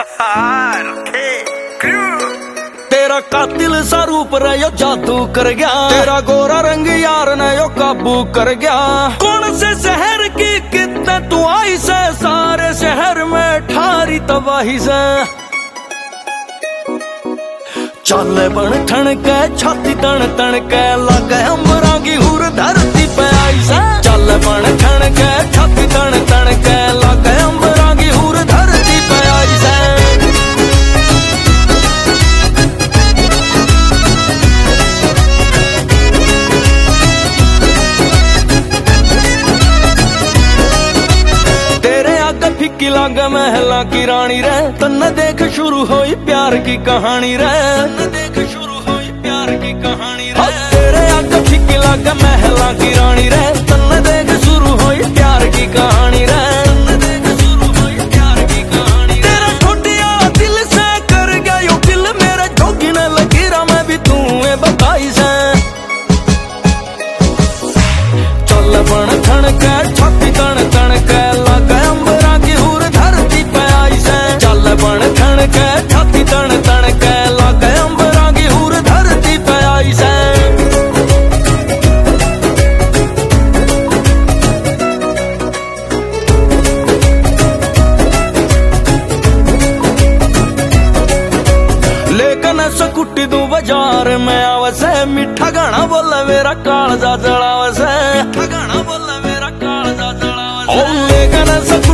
तेरा कातिल सा रूप रे यो जादू कर गया, तेरा गोरा रंग यार ने यो काबू कर गया। कौन से शहर की कितने तू आई से, सारे शहर में ठारी तबाही से। चाले बन ठन के छाती तन तन के, लागे अमरा की हूर धरती पे आई से। चाले बन ठन के छाती तन तन के, लागे अमरा की हूर धरती पे आई से। तेरे आगे फिक्की लागे महला की रानी रे, तन्ने देख शुरू हुई प्यार की कहानी रे। देख शुरू हुई प्यार की कहानी रे। तेरे आगे फिक्की लागे महला की रानी रे, तन्ने देख शुरू हुई प्यार की कहानी रे। देख शुरू हुई प्यार की कहानी। तेरा ठोडिया दिल से कर गया यो दिल मेरे, जोगी ने लकीरा में भी तू बताई से। चल बन ठन के छाती तन तन के, लागे अम्बरा की हूर धरती पे आई से। चल बन ठन के छाती तन तन के, लागे अम्बरा की हूर धरती पे आई से। लेकिन सकुटी तू बाजार में आवसे, मीठा गाना बोले मेरा कालजा जलावसे। मीठा गाना बोले मेरा कालजा जलावसे। लेकिन